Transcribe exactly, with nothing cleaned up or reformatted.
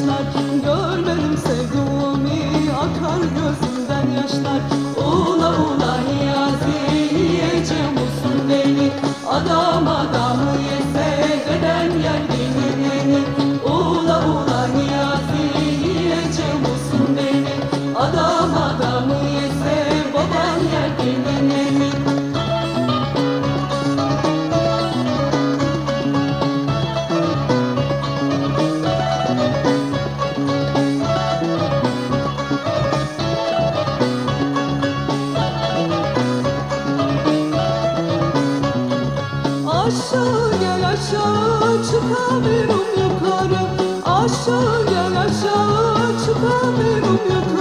yaşlar. Görmedim sevduğumu, akar gözümden yaşlar. Ula ula Niyazi, yiyeceğim olsun beni. Adam adamı yese, deden yer dinini. Ula ula Niyazi, yiyeceğim olsun beni. Adam adamı yese, baban yer dinini. Aşağı gel aşağı, çıkamıyorum yukarı. Aşağı gel aşağı, çıkamıyorum yukarı.